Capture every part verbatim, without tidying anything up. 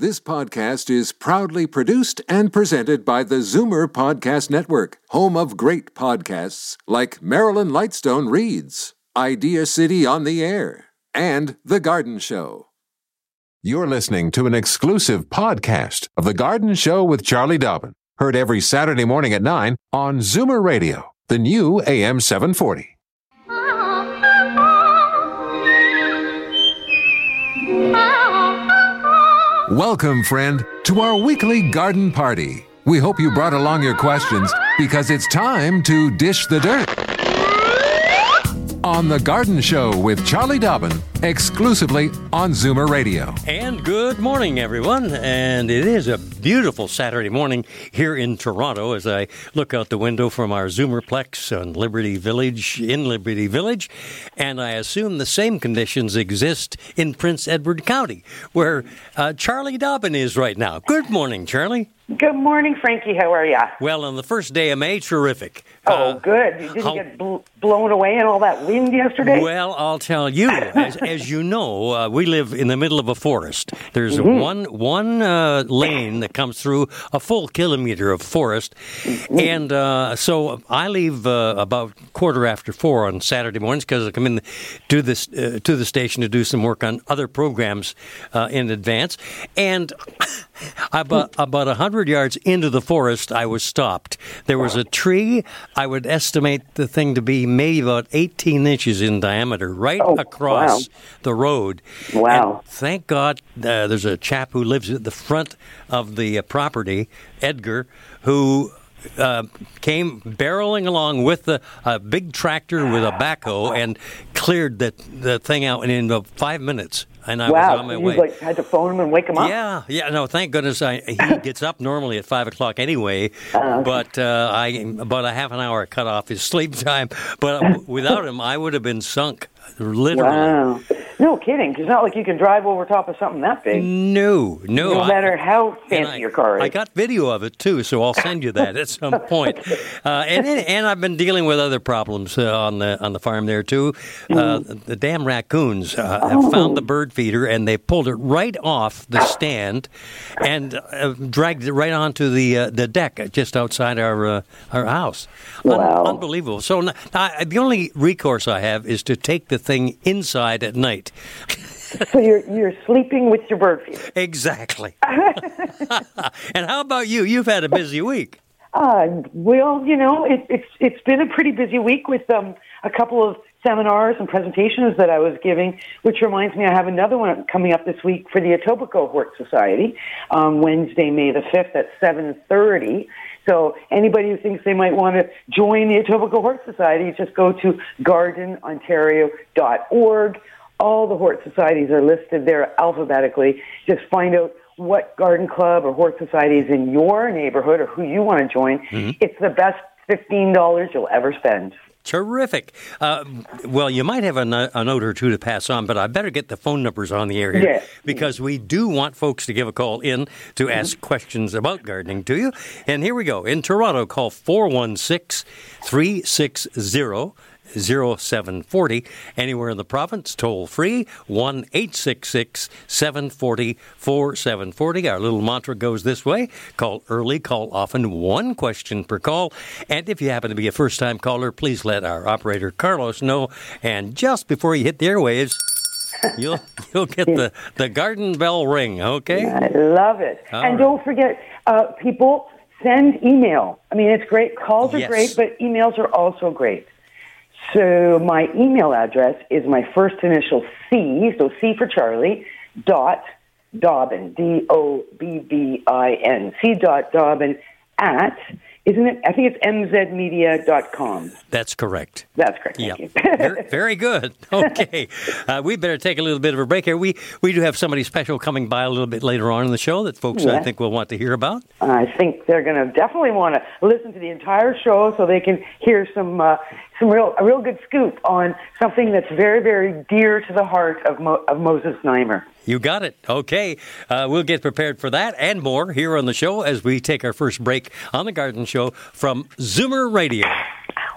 This podcast is proudly produced and presented by the Zoomer Podcast Network, home of great podcasts like Marilyn Lightstone Reads, Idea City on the Air, and The Garden Show. You're listening to an exclusive podcast of The Garden Show with Charlie Dobbin, heard every Saturday morning at nine on Zoomer Radio, the new A M seven forty. Welcome, friend, to our weekly garden party. We hope you brought along your questions because it's time to dish the dirt. On The Garden Show with Charlie Dobbin, exclusively on Zoomer Radio. And good morning, everyone. And it is a beautiful Saturday morning here in Toronto as I look out the window from our Zoomerplex on Liberty Village, in Liberty Village. And I assume the same conditions exist in Prince Edward County, where uh, Charlie Dobbin is right now. Good morning, Charlie. Good morning, Frankie. How are you? Well, on the first day of May, terrific. Oh, uh, good. You didn't how, get bl- blown away in all that wind yesterday? Well, I'll tell you. As, as you know, uh, we live in the middle of a forest. There's mm-hmm. one one uh, lane that comes through a full kilometer of forest. Mm-hmm. And uh, so I leave uh, about quarter after four on Saturday mornings because I come in to, this, uh, to the station to do some work on other programs uh, in advance. And about, about one hundred yards into the forest, I was stopped. There was a tree. I would estimate the thing to be maybe about eighteen inches in diameter, right oh, across wow. the road. Wow. And thank God uh, there's a chap who lives at the front of the uh, property, Edgar, who uh, came barreling along with a, a big tractor with a backhoe and cleared the, the thing out in about five minutes. And I wow. was on my you way. Like, had to phone him and wake him up? Yeah, yeah. No, thank goodness I, he gets up normally at five o'clock anyway. Uh, okay. But uh, I about a half an hour cut off his sleep time. But without him, I would have been sunk, literally. Wow. No kidding. Because it's not like you can drive over top of something that big. No, no. No matter I, how fancy I, your car is. I got video of it, too, so I'll send you that at some point. Uh, and and I've been dealing with other problems uh, on the on the farm there, too. Uh, mm. The damn raccoons uh, oh. have found the bird feeder, and they pulled it right off the stand and uh, dragged it right onto the uh, the deck just outside our uh, our house. Wow. Un- unbelievable. So now, I, the only recourse I have is to take the thing inside at night. So you're you're sleeping with your bird feeder. Exactly. And how about you? You've had a busy week. Uh, well, you know, it, it's it's been a pretty busy week with um, a couple of seminars and presentations that I was giving, which reminds me I have another one coming up this week for the Etobicoke Hort Society, um, Wednesday, May the fifth at seven thirty. So anybody who thinks they might want to join the Etobicoke Hort Society, just go to garden ontario dot org. All the Hort Societies are listed there alphabetically. Just find out what garden club or Hort Society is in your neighborhood or who you want to join. Mm-hmm. It's the best fifteen dollars you'll ever spend. Terrific. Uh, well, you might have a, no- a note or two to pass on, but I better get the phone numbers on the air here yeah. because we do want folks to give a call in to ask mm-hmm. questions about gardening to you. And here we go. In Toronto, call four one six, three six zero, zero seven four zero. Anywhere in the province, toll free, one eight six six, seven four zero, four seven four zero. Our little mantra goes this way: call early, call often, one question per call. And if you happen to be a first-time caller, please let our operator Carlos know. And just before you hit the airwaves, you'll you'll get the, the garden bell ring, okay? I love it. All and right. Don't forget, uh, people, send email. I mean, it's great. Calls are Yes. great, but emails are also great. So my email address is my first initial C, so C for Charlie, dot Dobbin, D O B B I N, C dot Dobbin at, isn't it? I think it's m z media dot com. That's correct. That's correct. Thank Yep. you. very, very good. Okay. Uh, we better take a little bit of a break here. We we do have somebody special coming by a little bit later on in the show that folks Yeah. I think will want to hear about. I think they're going to definitely want to listen to the entire show so they can hear some uh, some real a real good scoop on something that's very, very dear to the heart of Mo- of Moses Znaimer. You got it. Okay. Uh, we'll get prepared for that and more here on the show as we take our first break on The Garden Show from Zoomer Radio.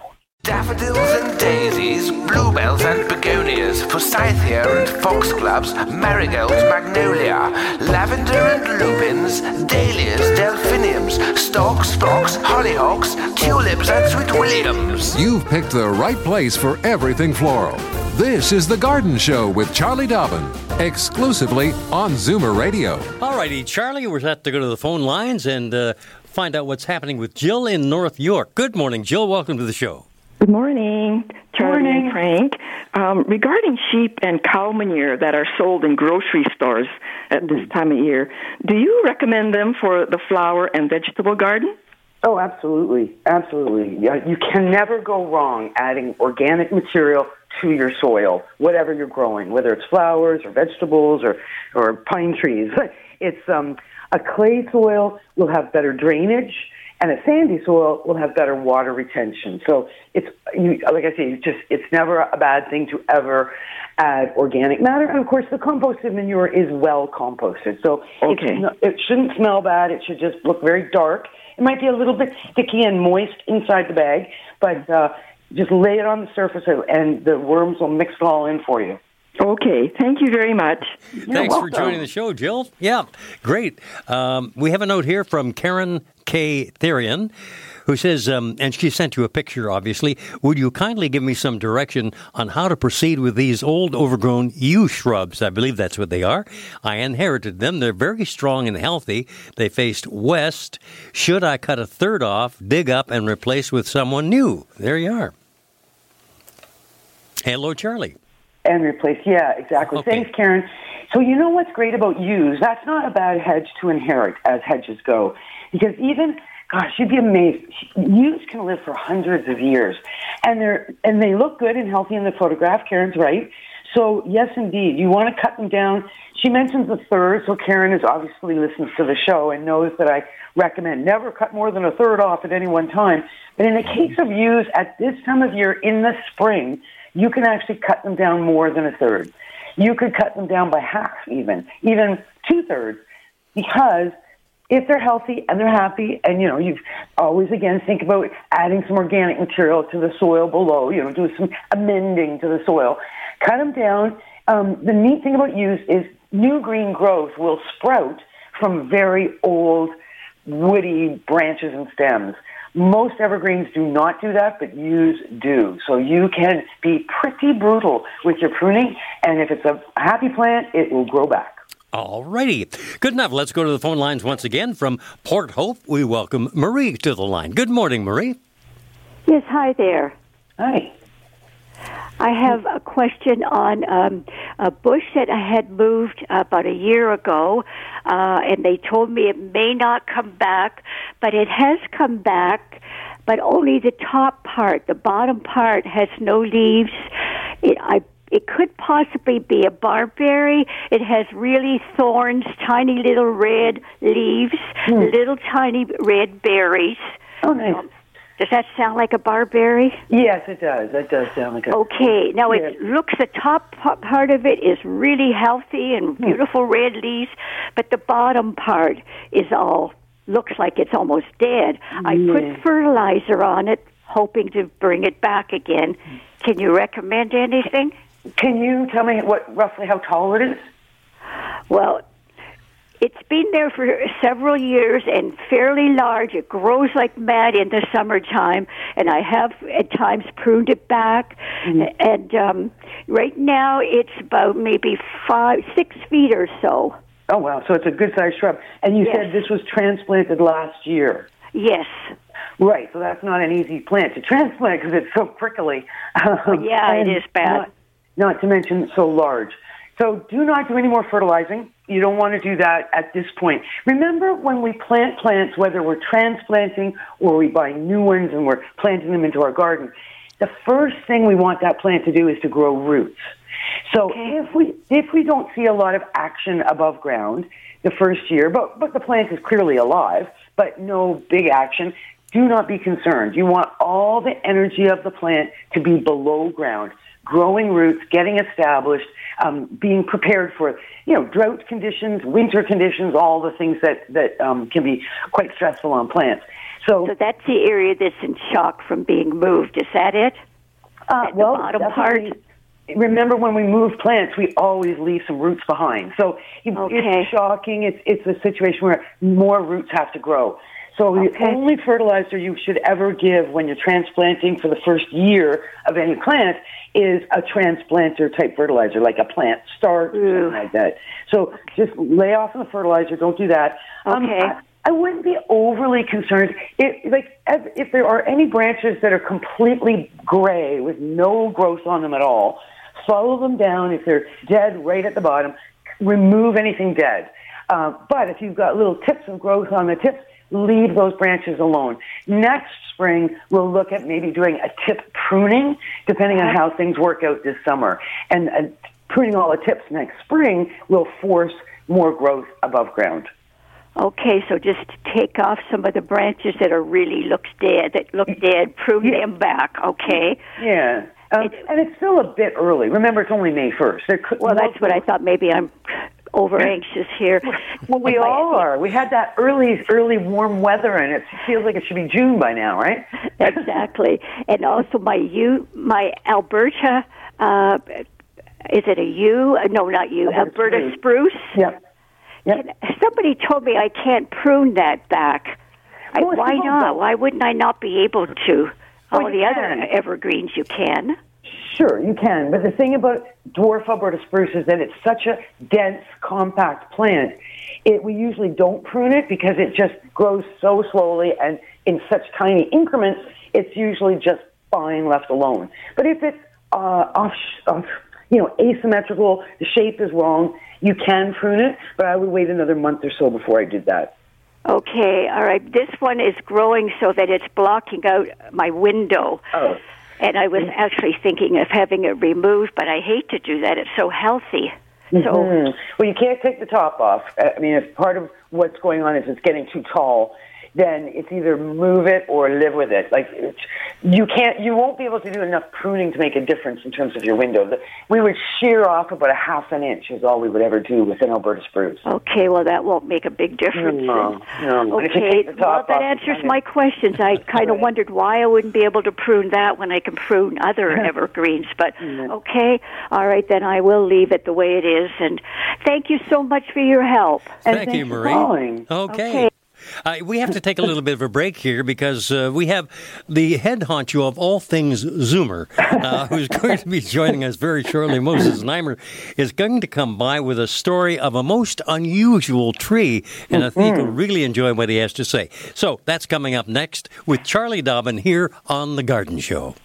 Daffodils and daisies, bluebells and begonias, forsythia and foxgloves, marigolds, magnolia, lavender and lupins, dahlias, delphiniums, stalks, phlox, hollyhocks, tulips and sweet williams. You've picked the right place for everything floral. This is The Garden Show with Charlie Dobbin, exclusively on Zoomer Radio. All righty, Charlie, we're set to go to the phone lines and uh, find out what's happening with Jill in North York. Good morning, Jill. Welcome to the show. Good morning, Charlie Morning. and Frank. Um, regarding sheep and cow manure that are sold in grocery stores at this time of year, do you recommend them for the flower and vegetable garden? Oh, absolutely. Absolutely. Yeah, you can never go wrong adding organic material to your soil, whatever you're growing, whether it's flowers or vegetables or, or pine trees. It's um, a clay soil will have better drainage, and a sandy soil will have better water retention. So it's, you, like I say, it's just it's never a bad thing to ever add organic matter. And of course, the composted manure is well composted, so Okay. it's, it shouldn't smell bad. It should just look very dark. It might be a little bit sticky and moist inside the bag, but uh, just lay it on the surface, and the worms will mix it all in for you. Okay, thank you very much. Thanks for welcome. joining the show, Jill. Yeah, great. Um, we have a note here from Karen K. Therian, who says, um, and she sent you a picture, obviously, would you kindly give me some direction on how to proceed with these old overgrown yew shrubs? I believe that's what they are. I inherited them. They're very strong and healthy. They faced west. Should I cut a third off, dig up, and replace with someone new? There you are. Hello, Charlie. And replace, yeah, exactly. Okay. Thanks, Karen. So you know what's great about yews? That's not a bad hedge to inherit as hedges go. Because even, gosh, you'd be amazed. Yews can live for hundreds of years. And they're and they look good and healthy in the photograph. Karen's right. So, yes, indeed, you want to cut them down. She mentions a third, so Karen is obviously listens to the show and knows that I recommend never cut more than a third off at any one time. But in the case of yews, at this time of year in the spring, you can actually cut them down more than a third. You could cut them down by half even, even two-thirds, because if they're healthy and they're happy, and, you know, you always, again, think about adding some organic material to the soil below, you know, do some amending to the soil. Cut them down. Um, the neat thing about yews is new green growth will sprout from very old, woody branches and stems. Most evergreens do not do that, but yews do. So you can be pretty brutal with your pruning, and if it's a happy plant, it will grow back. All righty. Good enough. Let's go to the phone lines once again. From Port Hope, we welcome Marie to the line. Good morning, Marie. Yes, hi there. Hi. I have a question on um, a bush that I had moved about a year ago, uh, and they told me it may not come back, but it has come back, but only the top part. The bottom part has no leaves. It, I, it could possibly be a barberry. It has really thorns, tiny little red leaves, Mm. little tiny red berries. Oh, nice. Um, Does that sound like a barberry? Yes, it does. That does sound like a... Okay. Now, Yeah. it looks, the top p- part of it is really healthy and beautiful red leaves, but the bottom part is all, looks like it's almost dead. I Yeah. put fertilizer on it, hoping to bring it back again. Can you recommend anything? Can you tell me what roughly how tall it is? Well, it's been there for several years and fairly large. It grows like mad in the summertime, and I have at times pruned it back. Mm-hmm. And um, right now it's about maybe five, six feet or so. Oh, wow. So it's a good-sized shrub. And you Yes. said this was transplanted last year. Yes. Right. So that's not an easy plant to transplant because it's so prickly. Um, Yeah, it and is bad. Not, not to mention so large. So do not do any more fertilizing. You don't want to do that at this point. Remember when we plant plants, whether we're transplanting or we buy new ones and we're planting them into our garden, the first thing we want that plant to do is to grow roots. So Okay. if we if we don't see a lot of action above ground the first year, but, but the plant is clearly alive, but no big action, do not be concerned. You want all the energy of the plant to be below ground, growing roots, getting established, um, being prepared for, you know, drought conditions, winter conditions, all the things that, that um, can be quite stressful on plants. So, So that's the area that's in shock from being moved. Is that it? uh, At the well, bottom part? definitely- remember when we move plants, we always leave some roots behind. So it, Okay. it's shocking. It's it's a situation where more roots have to grow. So the Okay. only fertilizer you should ever give when you're transplanting for the first year of any plant is a transplanter type fertilizer, like a plant starch or Ooh. something like that. So just lay off on the fertilizer. Don't do that. Um, Okay. I, I wouldn't be overly concerned. If, like, if, if there are any branches that are completely gray with no growth on them at all, follow them down. If they're dead right at the bottom, remove anything dead. Uh, but if you've got little tips of growth on the tips, leave those branches alone. Next spring, we'll look at maybe doing a tip pruning, depending on how things work out this summer. And uh, pruning all the tips next spring will force more growth above ground. Okay, so just take off some of the branches that are really looks dead, that look dead, prune Yeah. them back, okay? Yeah. Um, It- and it's still a bit early. Remember, it's only May first. There could, Well, that's what I thought. Maybe I'm over anxious here. Well, we My- all are. We had that early, early warm weather, and it feels like it should be June by now, right? Exactly. And also my U, my Alberta, uh, is it a U? No, not U. Alberta Alberta spruce. Yep. Yep. Somebody told me I can't prune that back. I, Well, it's why not. not? Why wouldn't I not be able to? All Well, the you other can. evergreens you can. Sure, you can. But the thing about dwarf Alberta spruce is that it's such a dense, compact plant. It, we usually don't prune it because it just grows so slowly and in such tiny increments, it's usually just fine left alone. But if it's uh, off, off, you know, asymmetrical, the shape is wrong, you can prune it, but I would wait another month or so before I did that. Okay, all right. This one is growing so that it's blocking out my window. Oh. And I was actually thinking of having it removed, but I hate to do that. It's so healthy. So, Mhm. Well, you can't take the top off. I mean, if part of what's going on is it's getting too tall, then it's either move it or live with it. Like it's, you can't, you won't be able to do enough pruning to make a difference in terms of your window. The, we would shear off about a half an inch is all we would ever do with an Alberta spruce. okay, well, that won't make a big difference. No, no. And if you Okay, take the well, top that off, answers kind my of- questions. I kind of wondered why I wouldn't be able to prune that when I can prune other evergreens. But, okay, all right, then I will leave it the way it is. And thank you so much for your help. And Thank thanks you, for Marie. calling. Okay. Okay. Uh, we have to take a little bit of a break here because uh, we have the head honcho of all things Zoomer, uh, who's going to be joining us very shortly. Moses Neimer is going to come by with a story of a most unusual tree, and I think you'll really enjoy what he has to say. So that's coming up next with Charlie Dobbin here on The Garden Show.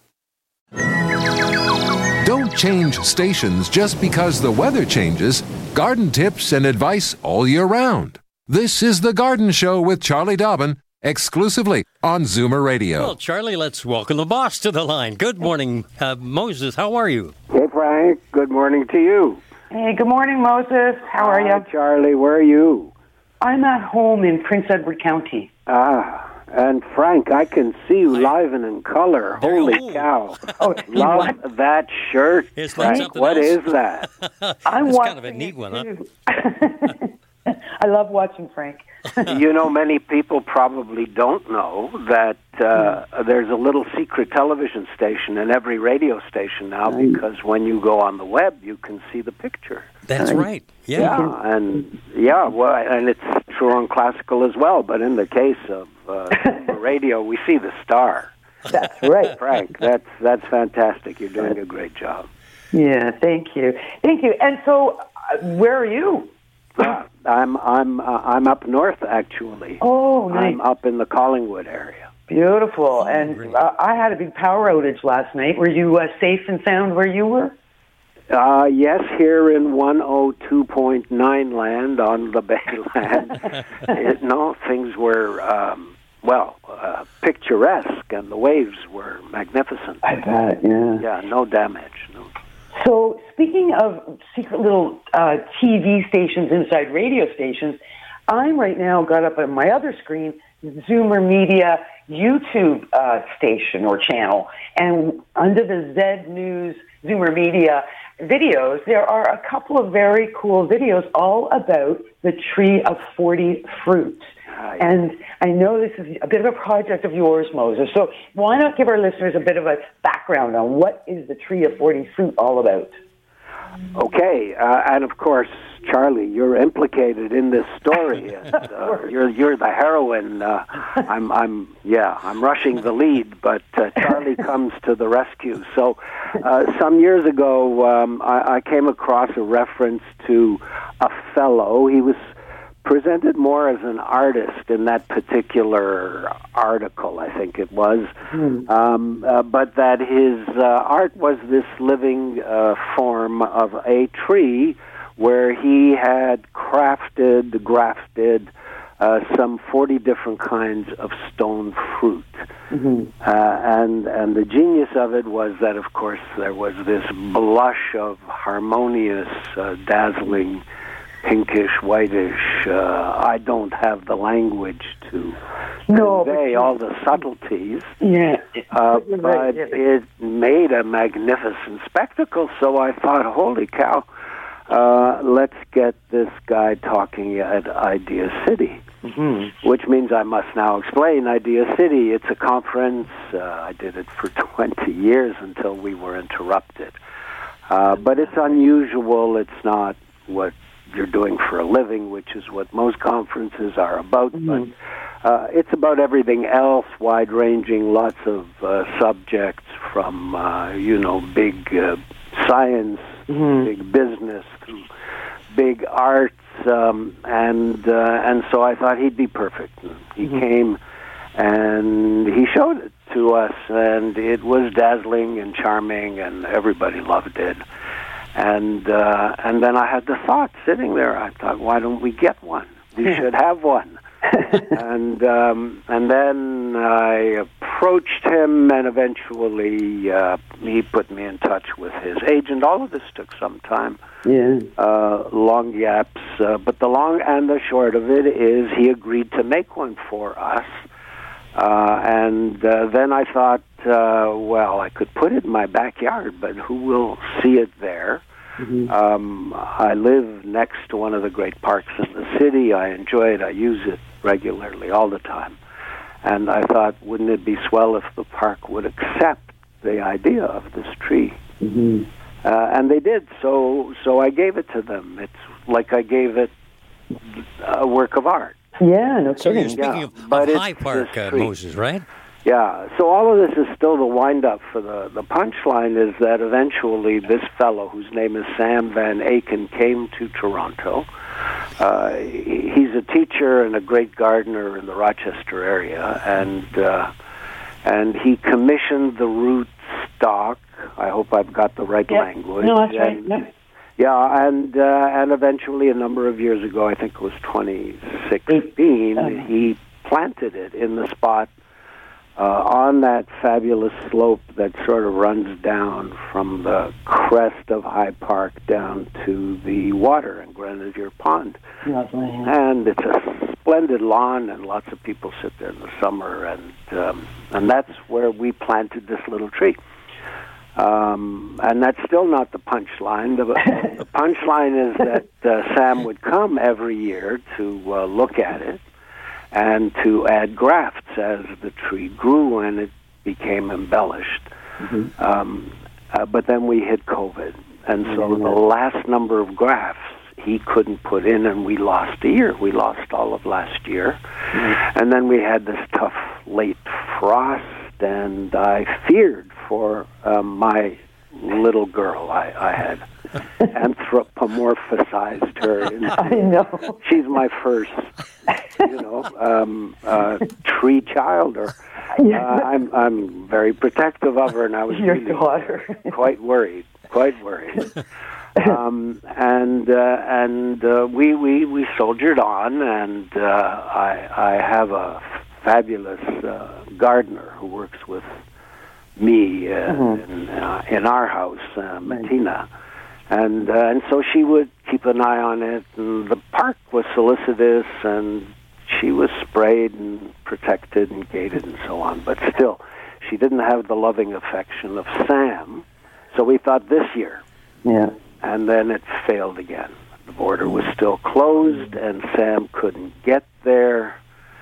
Don't change stations just because the weather changes. Garden tips and advice all year round. This is The Garden Show with Charlie Dobbin, exclusively on Zoomer Radio. Well, Charlie, let's welcome the boss to the line. Good morning, uh, Moses. How are you? Hey, Frank. Good morning to you. Hey, good morning, Moses. How are Hi, you? Charlie. Where are you? I'm at home in Prince Edward County. Ah, and Frank, I can see you live and in color. Holy Oh. cow. Oh, you Love what? that shirt, Isn't that Frank. something What else? is that? I'm That's watching kind of a neat it one, huh? too. I love watching Frank. You know, many people probably don't know that uh, there's a little secret television station in every radio station now because when you go on the web, you can see the picture. That's right. Yeah. Yeah, and yeah, well, and it's true on classical as well. But in the case of uh, radio, we see the star. That's right. Frank, that's that's fantastic. You're doing a great job. Yeah, thank you, thank you. And so, uh, where are you? Uh, I'm I'm uh, I'm up north actually. Oh, nice, I'm up in the Collingwood area. beautiful. And uh, I had a big power outage last night. Were you uh, safe and sound where you were? Uh, yes, here in one oh two point nine land on the Bayland. it, no, things were um, well uh, picturesque, and the waves were magnificent. I bet. Yeah. Yeah, no damage. No. So, speaking of secret little uh, T V stations inside radio stations, I'm right now got up on my other screen Zoomer Media YouTube uh, station or channel, and under the Z News Zoomer Media videos, there are a couple of very cool videos all about the tree of forty fruits. And I know this is a bit of a project of yours, Moses. So why not give our listeners a bit of a background on what is the Tree of forty fruit all about? Okay, uh, and of course, Charlie, you're implicated in this story. And, uh, you're you're the heroine. Uh, I'm I'm yeah, I'm rushing the lead, but uh, Charlie comes to the rescue. So, uh, some years ago, um, I, I came across a reference to a fellow. He was presented more as an artist in that particular article, I think it was, mm. um, uh, but that his uh, art was this living uh, form of a tree where he had crafted, grafted uh, some forty different kinds of stone fruit. Mm-hmm. Uh, and, and the genius of it was that, of course, there was this blush of harmonious, uh, dazzling, pinkish, whitish. Uh, I don't have the language to no, convey all the subtleties. Yeah, uh, but right. It made a magnificent spectacle. So I thought, holy cow, uh, let's get this guy talking at Idea City. Mm-hmm. Which means I must now explain Idea City. It's a conference. Uh, I did it for twenty years until we were interrupted. Uh, but it's unusual. It's not what you're doing for a living, which is what most conferences are about. Mm-hmm. But uh, it's about everything else, wide-ranging, lots of uh, subjects from, uh, you know, big uh, science, mm-hmm. big business, through big arts, um, and uh, and so I thought he'd be perfect. He mm-hmm. came and he showed it to us, and it was dazzling and charming, and everybody loved it. And uh, and then I had the thought sitting there. I thought, why don't we get one? We should have one. and um, and then I approached him, and eventually uh, he put me in touch with his agent. All of this took some time. Yeah. Uh, long yaps, uh, but the long and the short of it is he agreed to make one for us. Uh, and uh, then I thought, uh, well, I could put it in my backyard, but who will see it there? Mm-hmm. Um, I live next to one of the great parks in the city. I enjoy it. I use it regularly, all the time. And I thought, wouldn't it be swell if the park would accept the idea of this tree? Mm-hmm. Uh, and they did, so so I gave it to them. It's like I gave it a work of art. Yeah, no so kidding. you're speaking yeah, of, of High Park, uh, Moses, right? Yeah, so all of this is still the wind-up for the, the punchline is that eventually this fellow, whose name is Sam Van Aken, came to Toronto. Uh, he's a teacher and a great gardener in the Rochester area, and uh, and he commissioned the root stock. I hope I've got the right yeah. language. No, that's and, right. Yep. Yeah, and uh, and eventually, a number of years ago, I think it was twenty sixteen, uh-huh. he planted it in the spot uh, on that fabulous slope that sort of runs down from the crest of High Park down to the water in Grenadier Pond. Lovely. And it's a splendid lawn, and lots of people sit there in the summer, and um, and that's where we planted this little tree. Um, and that's still not the punchline. The, the punchline is that uh, Sam would come every year to uh, look at it and to add grafts as the tree grew and it became embellished. Mm-hmm. Um, uh, but then we hit COVID, and so mm-hmm. the last number of grafts he couldn't put in, and we lost a year. We lost all of last year. Mm-hmm. And then we had this tough late frost, and I feared for um, my little girl. I, I had anthropomorphized her. I know. She's my first, you know, um, uh, tree child. Or uh, I'm I'm very protective of her, and I was Your really daughter. quite worried, quite worried. Um, and uh, and uh, we, we we soldiered on, and uh, I I have a fabulous uh, gardener who works with me uh, mm-hmm. in, uh, in our house, uh, Martina, and uh, and so she would keep an eye on it. And the park was solicitous, and she was sprayed and protected and gated and so on. But still, she didn't have the loving affection of Sam. So we thought this year, yeah, and then it failed again. The border was still closed, and Sam couldn't get there.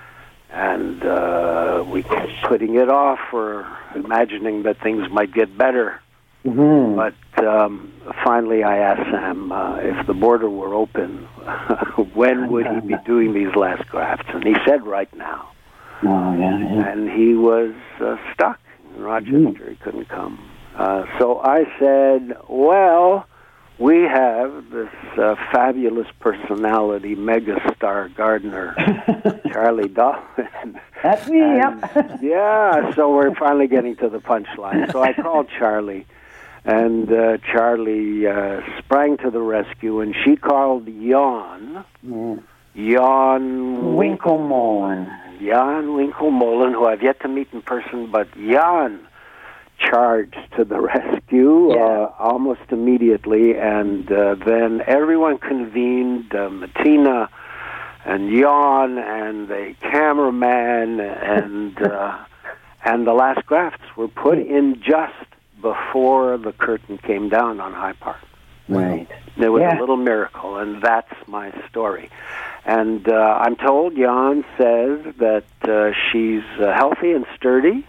and uh, we kept putting it off or imagining that things might get better. Mm-hmm. But um, finally I asked Sam uh, if the border were open, when would he be doing these last grafts? And he said right now. Oh, yeah, yeah. And he was uh, stuck in Rochester. Mm-hmm. He couldn't come. Uh, so I said, well, we have this uh, fabulous personality, megastar gardener, Charlie Dobbin. That's me, and, yep. Yeah, so we're finally getting to the punchline. So I called Charlie, and uh, Charlie uh, sprang to the rescue, and she called Jan, mm. Jan Winkelmolen. Jan Winkelmolen, who I've yet to meet in person, but Jan charged to the rescue yeah. uh, almost immediately, and uh, then everyone convened, uh, Martina and Jan and the cameraman, and uh, and the last grafts were put in just before the curtain came down on High Park. Right. There was yeah. a little miracle, and that's my story. And uh, I'm told Jan says that uh, she's uh, healthy and sturdy.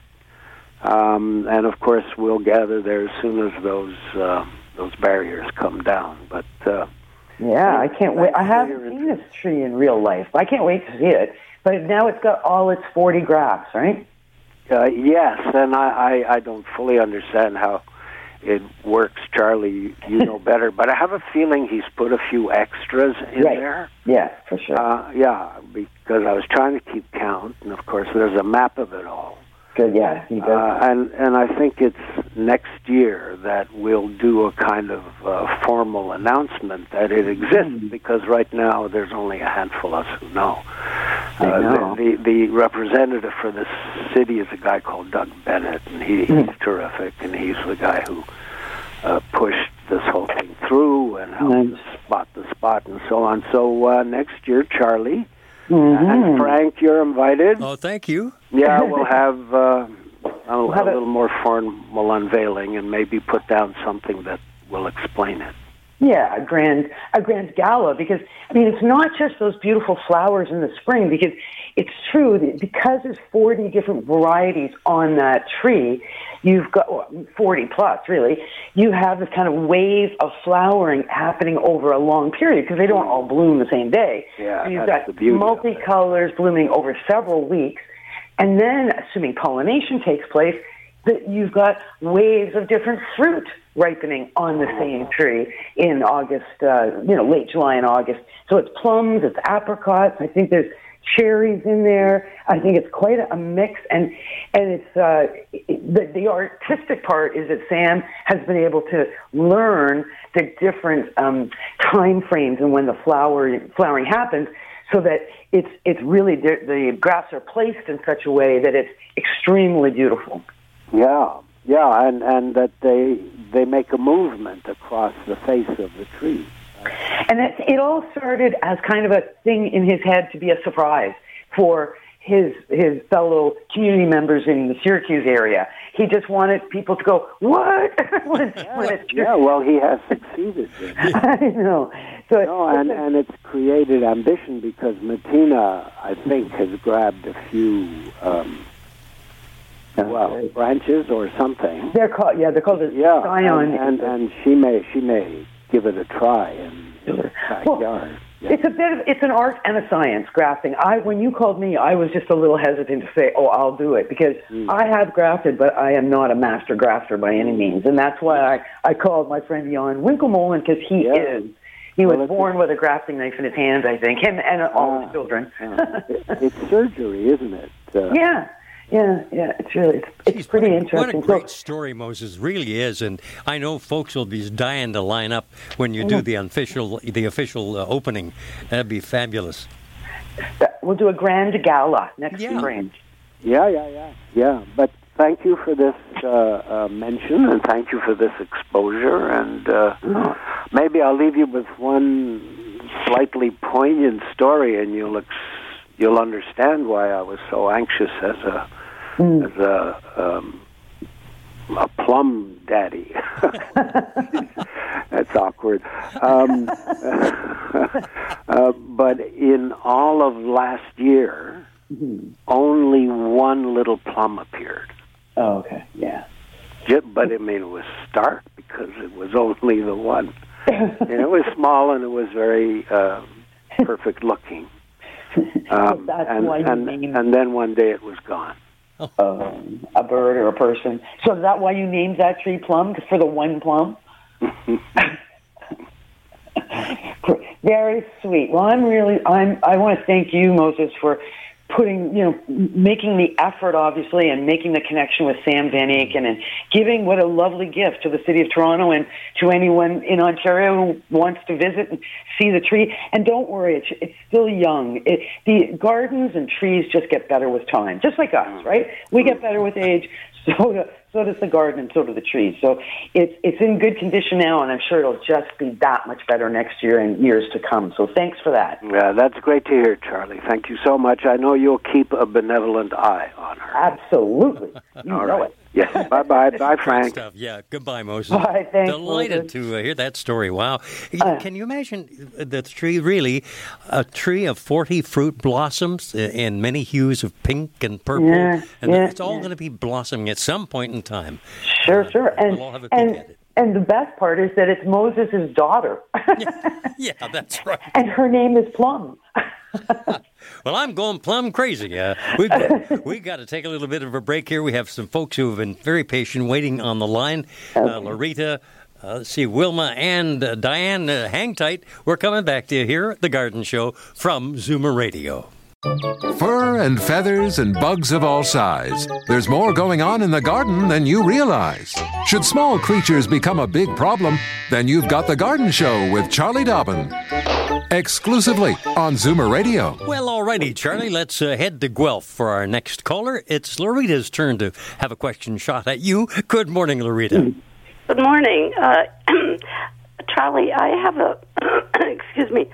Um, and of course, we'll gather there as soon as those uh, those barriers come down. But uh, yeah, I can't wait. I haven't seen this tree in real life. I can't wait to see it. But now it's got all its forty grafts, right? Uh, yes, and I, I, I don't fully understand how it works, Charlie. You know better. But I have a feeling he's put a few extras in right. there. Yeah, for sure. Uh, yeah, because I was trying to keep count, and of course, there's a map of it all. Good, yeah, he does. Uh, and and I think it's next year that we'll do a kind of uh, formal announcement that it exists, mm. because right now there's only a handful of us who know. I know. Uh, the, the the representative for the city is a guy called Doug Bennett, and he, mm. he's terrific, and he's the guy who uh, pushed this whole thing through and helped nice. spot the spot and so on. So uh, next year, Charlie. Mm-hmm. And Frank, you're invited. Oh, thank you. Yeah, we'll have uh, a, we'll have a little more formal unveiling and maybe put down something that will explain it. Yeah, a grand, a grand gala, because, I mean, it's not just those beautiful flowers in the spring, because it's true that because there's forty different varieties on that tree, you've got well, forty plus, really, you have this kind of wave of flowering happening over a long period, because they don't all bloom the same day. Yeah, so you've that's got the beauty multicolors blooming over several weeks, and then, assuming pollination takes place, that you've got waves of different fruit ripening on the same tree in August, uh, you know, late July and August. So it's plums, it's apricots. I think there's cherries in there. I think it's quite a, a mix, and and it's uh, it, the, the artistic part is that Sam has been able to learn the different um, time frames and when the flower flowering happens, so that it's it's really the, the grafts are placed in such a way that it's extremely beautiful. Yeah, yeah, and, and that they they make a movement across the face of the tree. And that it all started as kind of a thing in his head to be a surprise for his his fellow community members in the Syracuse area. He just wanted people to go, what? when, yeah, when it's yeah, well, he has succeeded. I know. So no, and, and it's created ambition because Martina, I think, has grabbed a few... Um, Well, branches or something. They're called, yeah, they're called the yeah, scion. And, and, and she may she may give it a try in, in the backyard. Well, yeah. It's a bit of it's an art and a science, grafting. I when you called me, I was just a little hesitant to say, "Oh, I'll do it," because mm. I have grafted, but I am not a master grafter by any means, and that's why I, I called my friend Jan Winkelmolen, because he yeah. is. He well, was born with a grafting knife in his hands, I think, him and all uh, his children. uh, it, it's surgery, isn't it? Uh, yeah. Yeah, yeah, it's really, it's, it's Jeez, pretty what a, interesting. What a great story, Moses, really is, and I know folks will be dying to line up when you do the official, the official uh, opening. That'd be fabulous. We'll do a grand gala next yeah. spring. Yeah, yeah, yeah, yeah. But thank you for this uh, uh, mention, and thank you for this exposure, and uh, oh. maybe I'll leave you with one slightly poignant story, and you'll ex- you'll understand why I was so anxious as a mm. as a um, a plum daddy. That's awkward. Um, uh, but in all of last year, mm-hmm. only one little plum appeared. Oh, okay, yeah. Just, but I mean, it was stark because it was only the one. And it was small and it was very uh, perfect looking. Um, That's and, why you and, named and then one day it was gone. um, a bird or a person. So is that why you named that tree Plum, for the one plum? Very sweet. Well, I'm really, I'm, I want to thank you, Moses, for putting, you know, making the effort, obviously, and making the connection with Sam Van Aken and giving what a lovely gift to the city of Toronto and to anyone in Ontario who wants to visit and see the tree. And don't worry, it's, it's still young. It, the gardens and trees just get better with time, just like us, right? We get better with age. So, do, so does the garden, and so do the trees. So it's it's in good condition now, and I'm sure it'll just be that much better next year and years to come. So thanks for that. Yeah, that's great to hear, Charlie. Thank you so much. I know you'll keep a benevolent eye on her. Absolutely. You All know right. it. Yes. Bye-bye. Bye, Frank. Stuff. Yeah, goodbye, Moses. Bye, thanks, Delighted Moses. to uh, hear that story. Wow. Uh, Can you imagine the tree, really, a tree of forty fruit blossoms in many hues of pink and purple? Yeah, and yeah, it's all yeah. going to be blossoming at some point in time. Sure, sure. And, We'll all have a peek and, at it. and the best part is that it's Moses' daughter. yeah, yeah, that's right. And her name is Plum. Well, I'm going plumb crazy. Uh, we've we got to take a little bit of a break here. We have some folks who have been very patient waiting on the line. Uh, Loretta, uh, let's see, Wilma and uh, Diane, uh, hang tight. We're coming back to you here at The Garden Show from Zoomer Radio. Fur and feathers and bugs of all size. There's more going on in the garden than you realize. Should small creatures become a big problem, then you've got The Garden Show with Charlie Dobbin. Exclusively on Zoomer Radio. Well, alrighty, Charlie, let's uh, head to Guelph for our next caller. It's Loretta's turn to have a question shot at you. Good morning, Loretta. Good morning. Uh, Charlie, I have a, excuse me,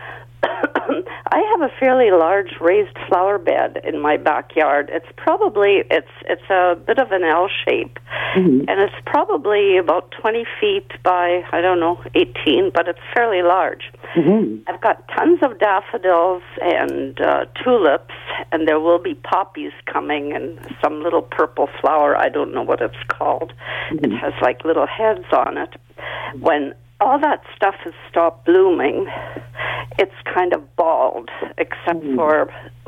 I have a fairly large raised flower bed in my backyard. It's probably, it's it's a bit of an L shape, mm-hmm. and it's probably about twenty feet by, I don't know, eighteen, but it's fairly large. Mm-hmm. I've got tons of daffodils and uh, tulips, and there will be poppies coming and some little purple flower. I don't know what it's called. Mm-hmm. It has like little heads on it. When all that stuff has stopped blooming, it's kind of bald, except mm-hmm. for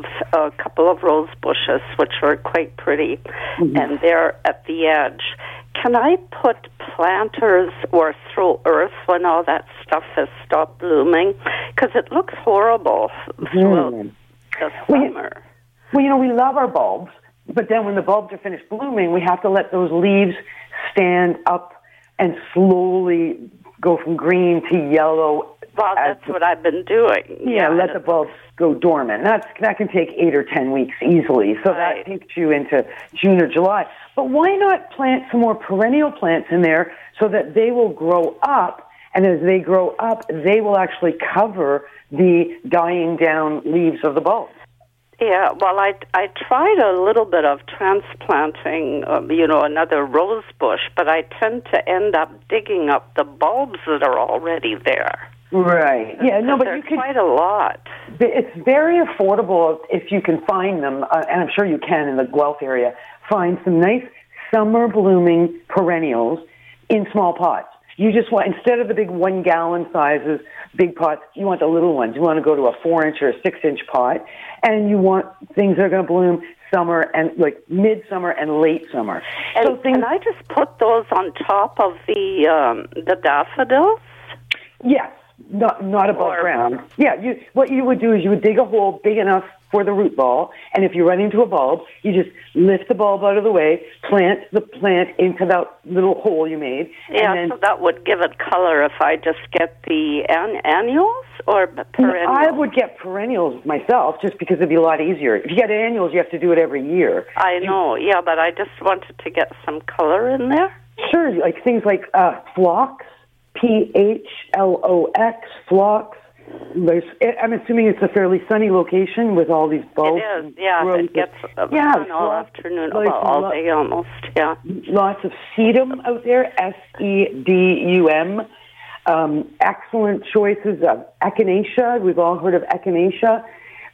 a couple of rose bushes, which are quite pretty, mm-hmm. and they're at the edge. Can I put planters or throw earth when all that stuff has stopped blooming? Because it looks horrible throughout mm-hmm. the summer. Well, well, you know, we love our bulbs, but then when the bulbs are finished blooming, we have to let those leaves stand up and slowly go from green to yellow. Well, that's what I've been doing. Yeah, yeah, let the bulbs go dormant. That's, that can take eight or ten weeks easily. So right. that takes you into June or July. But why not plant some more perennial plants in there so that they will grow up, and as they grow up, they will actually cover the dying down leaves of the bulbs. Yeah, well, I, I tried a little bit of transplanting, um, you know, another rose bush, but I tend to end up digging up the bulbs that are already there. Right. Yeah. No, but you can quite a lot. It's very affordable if you can find them, uh, and I'm sure you can in the Guelph area. Find some nice summer blooming perennials in small pots. You just want, instead of the big one gallon sizes, big pots, you want the little ones. You want to go to a four inch or a six inch pot, and you want things that are going to bloom summer and like midsummer and late summer. And so things, can I just put those on top of the um, the daffodils? Yes. Not not above or, ground. Yeah, you what you would do is you would dig a hole big enough for the root ball, and if you run into a bulb, you just lift the bulb out of the way, plant the plant into that little hole you made. Yeah, and then, so that would give it color if I just get the an- annuals or perennials? I would get perennials myself just because it'd be a lot easier. If you get annuals, you have to do it every year. I know, yeah, but I just wanted to get some color in there. Sure, like things like uh, phlox. P H L O X, phlox. There's, I'm assuming it's a fairly sunny location with all these bulbs. It is, yeah. Roses. It gets uh, yeah, sun all afternoon, like well, all lo- day almost, yeah. Lots of sedum out there, S E D U M. Um, excellent choices of echinacea. We've all heard of echinacea.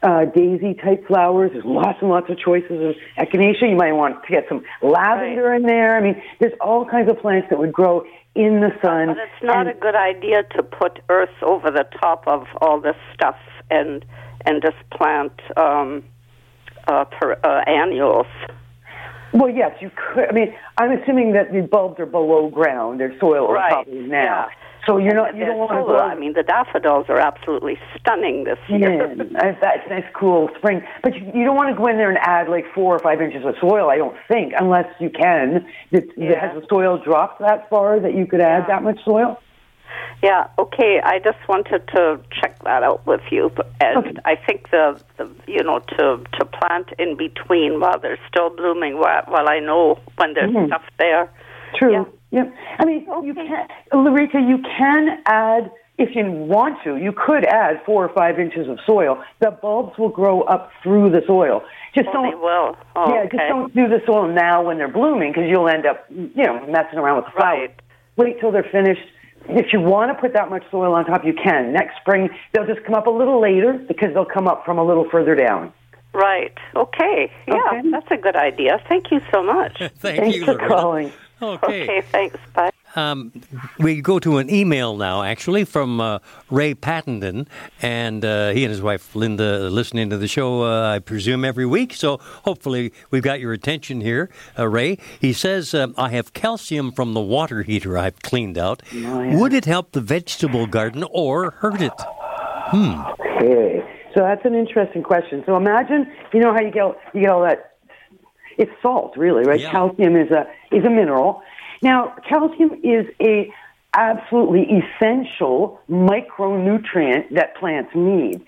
uh, daisy-type flowers. There's lots and lots of choices of echinacea. You might want to get some lavender right. in there. I mean, there's all kinds of plants that would grow in the sun. But it's not and, a good idea to put earth over the top of all this stuff and and just plant um, uh, per, uh, annuals. Well, yes, you could. I mean, I'm assuming that the bulbs are below ground. Their soil right. on top of now. Yeah. So you're not. You don't want to. Go, I mean, the daffodils are absolutely stunning this year. Yeah, that's nice, cool spring. But you, you don't want to go in there and add like four or five inches of soil. I don't think, unless you can. It, yeah. Has the soil dropped that far that you could add yeah. that much soil? Yeah. Okay. I just wanted to check that out with you, and okay. I think the, the you know to to plant in between while they're still blooming. While, while I know when there's mm-hmm. stuff there. True. Yeah. Yep. I mean, okay. you can, Larita, you can add, if you want to, you could add four or five inches of soil. The bulbs will grow up through the soil. Just oh, don't. They will. Oh, yeah, okay. just don't do the soil now when they're blooming, because you'll end up, you know, messing around with the flowers. Right. Wait till they're finished. If you want to put that much soil on top, you can. Next spring, they'll just come up a little later because they'll come up from a little further down. Right. Okay. Yeah, okay. That's a good idea. Thank you so much. Thank Thanks you, for Loretta. calling. Okay. Okay, thanks. Bye. Um, we go to an email now, actually, from uh, Ray Pattenden, and uh, he and his wife Linda listening to the show, uh, I presume, every week. So hopefully we've got your attention here, uh, Ray. He says, um, I have calcium from the water heater I've cleaned out. Oh, yeah. Would it help the vegetable garden or hurt it? Hmm. Okay. So that's an interesting question. So imagine, you know how you get you get all that. It's salt, really, right? Yeah. Calcium is a is a mineral. Now, calcium is a absolutely essential micronutrient that plants need.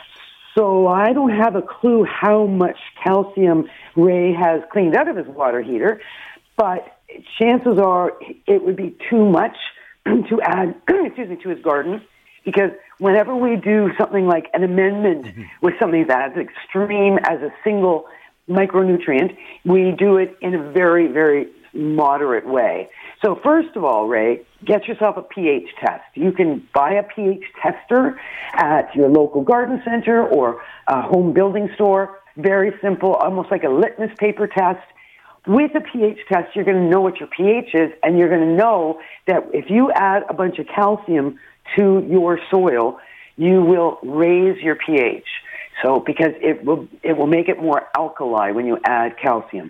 So I don't have a clue how much calcium Ray has cleaned out of his water heater, but chances are it would be too much to add, excuse me, to his garden, because whenever we do something like an amendment mm-hmm. with something that's extreme as a single micronutrient, we do it in a very, very moderate way. So first of all, Ray, get yourself a pH test. You can buy a pH tester at your local garden center or a home building store. Very simple, almost like a litmus paper test. With a pH test, you're going to know what your pH is, and you're going to know that if you add a bunch of calcium to your soil, you will raise your pH. So, because it will it will make it more alkali when you add calcium.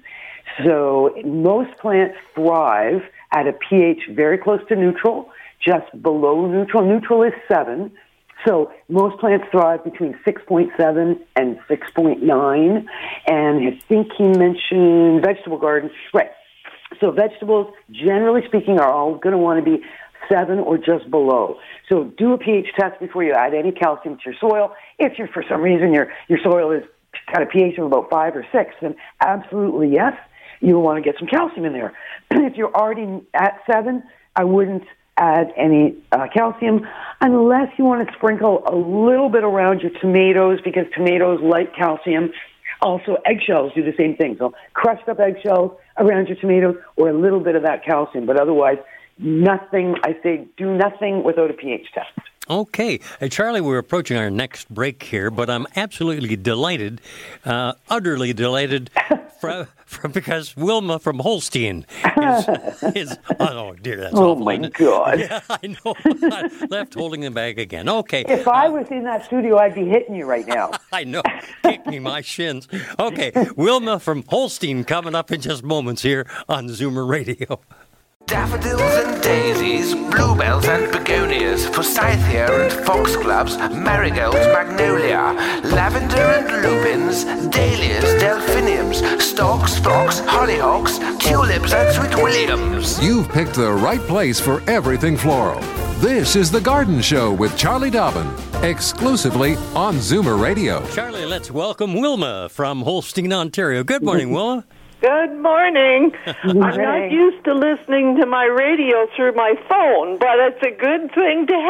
So most plants thrive at a pH very close to neutral, just below neutral. Neutral is seven. So most plants thrive between six point seven and six point nine. And I think he mentioned vegetable garden. Right. So vegetables, generally speaking, are all going to want to be seven or just below. So do a pH test before you add any calcium to your soil. If you're, for some reason, your, your soil is got a pH of about five or six, then absolutely yes, you'll want to get some calcium in there. If you're already at seven, I wouldn't add any uh, calcium unless you want to sprinkle a little bit around your tomatoes, because tomatoes like calcium. Also, eggshells do the same thing. So crushed up eggshells around your tomatoes or a little bit of that calcium. But otherwise, nothing, I say do nothing without a pH test. Okay. Hey, Charlie, we're approaching our next break here, but I'm absolutely delighted, uh, utterly delighted, for, for, because Wilma from Holstein is, is oh, dear, that's oh awful. my God. Yeah, I know. I left holding the bag again. Okay. If I was in that studio, I'd be hitting you right now. I know. Kick me my shins. Okay. Wilma from Holstein coming up in just moments here on Zoomer Radio. Daffodils and daisies, bluebells and begonias, forsythia and foxgloves, marigolds, magnolia, lavender and lupins, dahlias, delphiniums, stalks, phlox, hollyhocks, tulips and sweet williams. You've picked the right place for everything floral. This is The Garden Show with Charlie Dobbin, exclusively on Zoomer Radio. Charlie, let's welcome Wilma from Holstein, Ontario. Good morning, Wilma. Good morning. I'm not used to listening to my radio through my phone, but it's a good thing to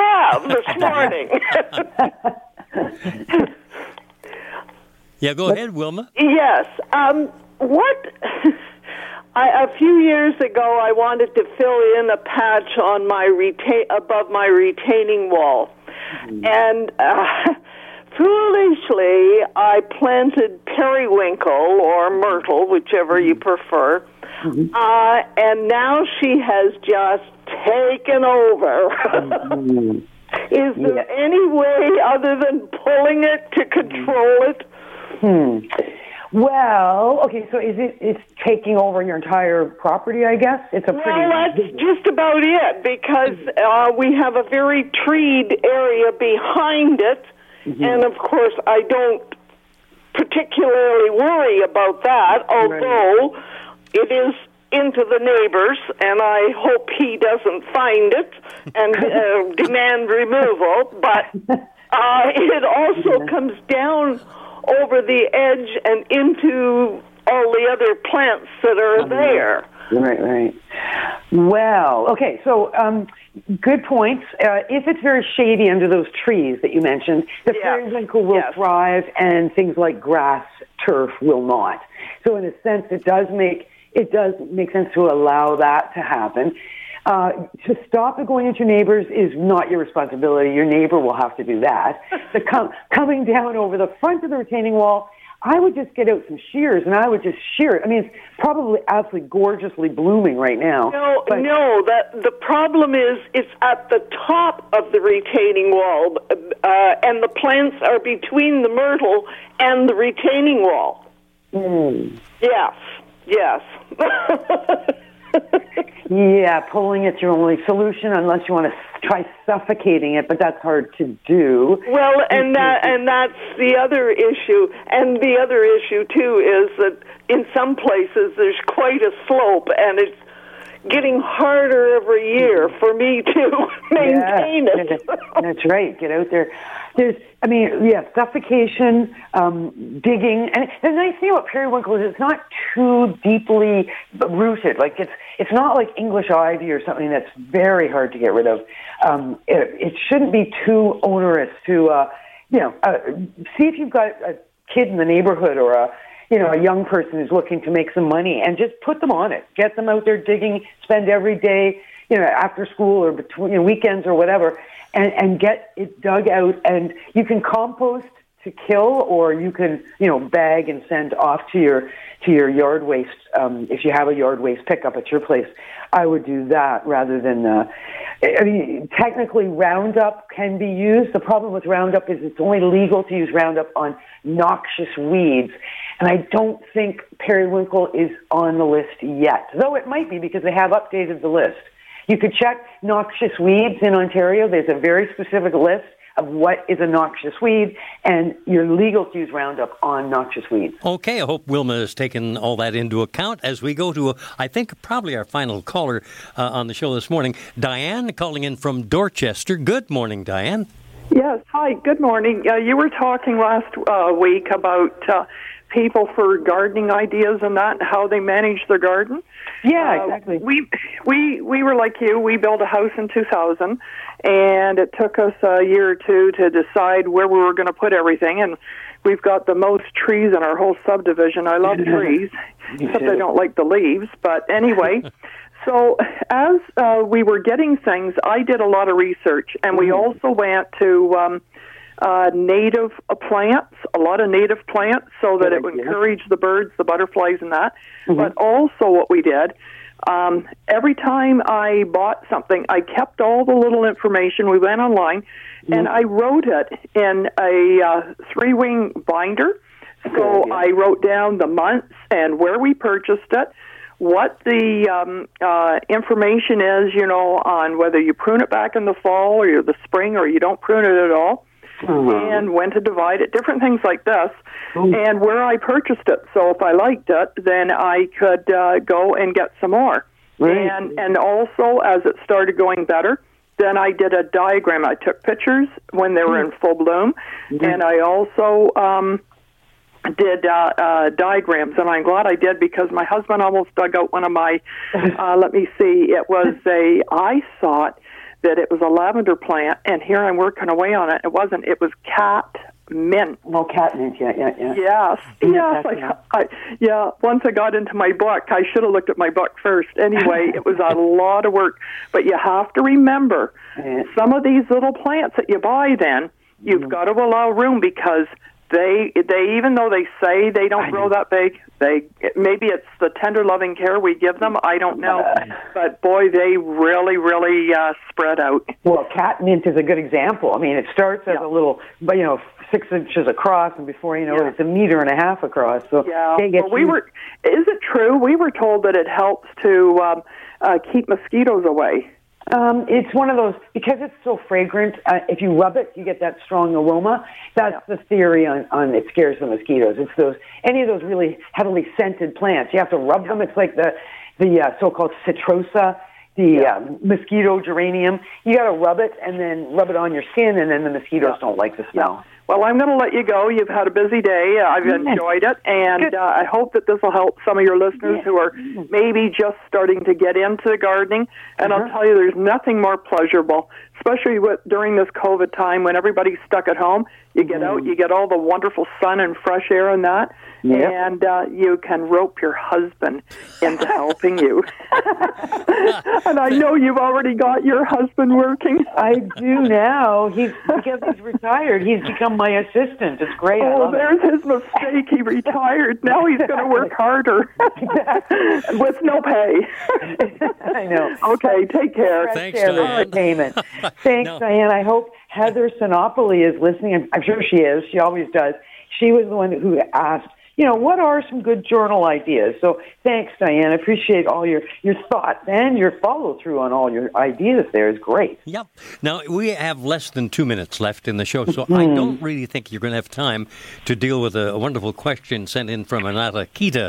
have this morning. Yeah, go ahead, Wilma. Yes. Um, what? I, a few years ago, I wanted to fill in a patch on my retain above my retaining wall, mm-hmm. and uh, foolishly, I planted periwinkle or myrtle, whichever you prefer, mm-hmm. uh, and now she has just taken over. Mm-hmm. Is there yeah. any way other than pulling it to control it? Hmm. Well, okay, so is it it's taking over your entire property, I guess? It's a pretty... Well, that's just about it, because uh, we have a very treed area behind it, mm-hmm. and of course I don't particularly worry about that, although right. it is into the neighbors, and I hope he doesn't find it and uh, demand removal, but uh, it also yeah. comes down over the edge and into all the other plants that are there. Right, right. Well, okay, so um, good points. Uh, if it's very shady under those trees that you mentioned, the yes. periwinkle will yes. thrive, and things like grass, turf will not. So in a sense, it does make it does make sense to allow that to happen. Uh, to stop it going into your neighbors is not your responsibility. Your neighbor will have to do that. The com- coming down over the front of the retaining wall, I would just get out some shears and I would just shear it. I mean, it's probably absolutely gorgeously blooming right now. No, but no. That the problem is it's at the top of the retaining wall, uh, and the plants are between the myrtle and the retaining wall. Mm. Yes, yes. Yeah, pulling it's your only solution unless you want to try suffocating it, but that's hard to do. Well, and that and that's the other issue. And the other issue too is that in some places there's quite a slope, and it's getting harder every year for me to maintain yeah, it. That's right. Get out there. There's, I mean, yeah, suffocation, um, digging, and the nice thing about periwinkle is it's not too deeply rooted. Like it's, it's not like English ivy or something that's very hard to get rid of. Um, it, it shouldn't be too onerous to, uh, you know, uh, see if you've got a kid in the neighborhood or a, you know, a young person who's looking to make some money, and just put them on it. Get them out there digging, spend every day, you know, after school or between you know, weekends or whatever, and, and get it dug out. And you can compost to kill, or you can, you know, bag and send off to your to your yard waste. Um, if you have a yard waste pickup at your place, I would do that rather than. Uh, I mean, technically, Roundup can be used. The problem with Roundup is it's only legal to use Roundup on noxious weeds. And I don't think periwinkle is on the list yet, though it might be because they have updated the list. You could check noxious weeds in Ontario. There's a very specific list of what is a noxious weed, and you're legal to use Roundup on noxious weeds. Okay, I hope Wilma has taken all that into account as we go to, a, I think, probably our final caller uh, on the show this morning. Diane calling in from Dorchester. Good morning, Diane. Yes, hi, good morning. Uh, you were talking last uh, week about uh, people for gardening ideas and that, and how they manage their garden. Yeah, exactly. Uh, we we we were like you. We built a house in two thousand, and it took us a year or two to decide where we were going to put everything. And we've got the most trees in our whole subdivision. I love trees, except I don't like the leaves. But anyway, so as uh, we were getting things, I did a lot of research, and we also went to um, uh, native plants, a lot of native plants, so that it would encourage the birds, the butterflies, and that. Mm-hmm. But also what we did, um, every time I bought something, I kept all the little information. We went online, mm-hmm. and I wrote it in a uh, three-wing binder. So okay, yeah. I wrote down the months and where we purchased it, what the um, uh, information is, you know, on whether you prune it back in the fall or the spring or you don't prune it at all, mm-hmm. and when to divide it, different things like this, mm-hmm. and where I purchased it. So if I liked it, then I could uh, go and get some more. Right. And and also, as it started going better, then I did a diagram. I took pictures when they were in full bloom, mm-hmm. and I also... Um, did uh, uh, diagrams, and I'm glad I did because my husband almost dug out one of my, uh, let me see, it was a, I thought that it was a lavender plant, and here I'm working away on it. It wasn't, it was cat mint. Oh, cat mint, yeah, yeah, yeah. Yes, yes. I, I, yeah, once I got into my book, I should have looked at my book first. Anyway, it was a lot of work, but you have to remember, yeah. some of these little plants that you buy then, You've mm-hmm. got to allow room because they, they even though they say they don't grow that big, they maybe it's the tender, loving care we give them. I don't know, but boy, they really, really uh, spread out. Well, catmint is a good example. I mean, it starts as yeah. a little, but you know, six inches across, and before you know yeah. it, it's a meter and a half across. So yeah, they get well, we were. Is it true? We were told that it helps to um, uh, keep mosquitoes away. Um, it's one of those, because it's so fragrant, uh, if you rub it, you get that strong aroma. That's yeah. the theory on, on it scares the mosquitoes. It's those, any of those really heavily scented plants. You have to rub yeah. them. It's like the, the uh, so-called citrosa, the yeah. uh, mosquito geranium. You got to rub it and then rub it on your skin, and then the mosquitoes yeah. don't like the smell. Yeah. Well, I'm going to let you go. You've had a busy day. I've enjoyed it, and uh, I hope that this will help some of your listeners who are maybe just starting to get into gardening. And uh-huh. I'll tell you, there's nothing more pleasurable, especially with, during this COVID time when everybody's stuck at home. You get mm. out, you get all the wonderful sun and fresh air and that, yep. and uh, you can rope your husband into helping you. And I know you've already got your husband working. I do now. He's because he's retired. He's become my assistant. It's great. Oh, there's it. his mistake. He retired. Now he's going to work harder with no pay. I know. Okay, take care. Thanks, Diane. Payment. Thanks, no. Diane. I hope Heather Sinopoli is listening. I'm sure she is. She always does. She was the one who asked, you know, what are some good journal ideas? So thanks, Diane. I appreciate all your, your thoughts and your follow-through on all your ideas there is great. Yep. Now, we have less than two minutes left in the show, so I don't really think you're going to have time to deal with a, a wonderful question sent in from Anata Kita.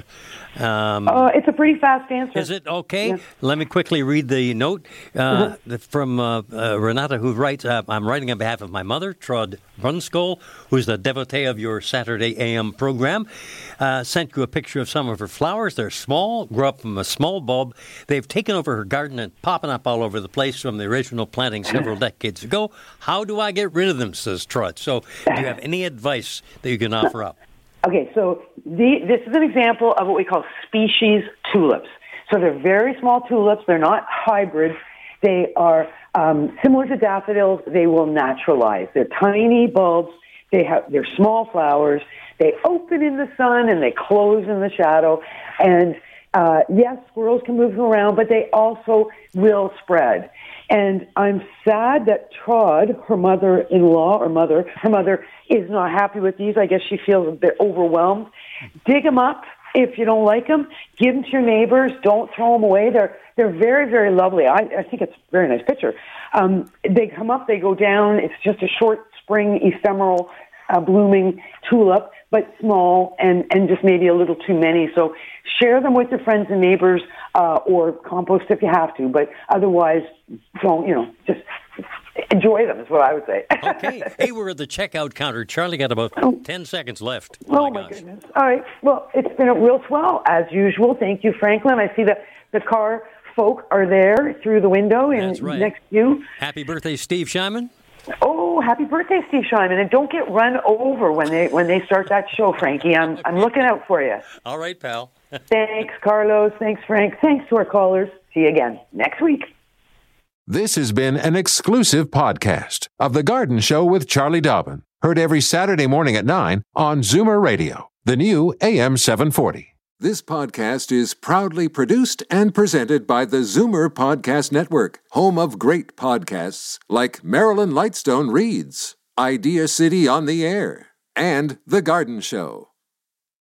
Um, uh, it's a pretty fast answer. Is it? Okay. Yes. Let me quickly read the note uh, uh-huh. from uh, uh, Renata, who writes, uh, I'm writing on behalf of my mother, Trud Brunskoll, who's the devotee of your Saturday A M program. Uh, sent you a picture of some of her flowers. They're small, grew up from a small bulb. They've taken over her garden and popping up all over the place from the original planting several decades ago. How do I get rid of them, says Trud. So do you have any advice that you can offer up? Okay, so the, this is an example of what we call species tulips. So they're very small tulips. They're not hybrids. They are um, similar to daffodils. They will naturalize. They're tiny bulbs. They have they're small flowers. They open in the sun and they close in the shadow. And uh, yes, squirrels can move them around, but they also will spread. And I'm sad that Trud, her mother-in-law or mother, her mother is not happy with these. I guess she feels a bit overwhelmed. Dig them up if you don't like them. Give them to your neighbors. Don't throw them away. They're they're very, very lovely. I, I think it's a very nice picture. Um, they come up, they go down. It's just a short spring ephemeral uh, blooming tulip, but small and, and just maybe a little too many. So share them with your friends and neighbors uh, or compost if you have to. But otherwise, don't, you know, just enjoy them is what I would say. Okay. Hey, we're at the checkout counter. Charlie got about oh. ten seconds left. Oh, oh my, my goodness. All right. Well, it's been a real swell, as usual. Thank you, Franklin. I see that the car folk are there through the window in That's right. next to you. Happy birthday, Steve Shyman. Oh, happy birthday, Steve Shyman. And don't get run over when they when they start that show, Frankie. I'm I'm looking out for you. All right, pal. Thanks, Carlos. Thanks, Frank. Thanks to our callers. See you again next week. This has been an exclusive podcast of The Garden Show with Charlie Dobbin. Heard every Saturday morning at nine on Zoomer Radio, the new A M seven forty. This podcast is proudly produced and presented by the Zoomer Podcast Network, home of great podcasts like Marilyn Lightstone Reads, Idea City on the Air, and The Garden Show.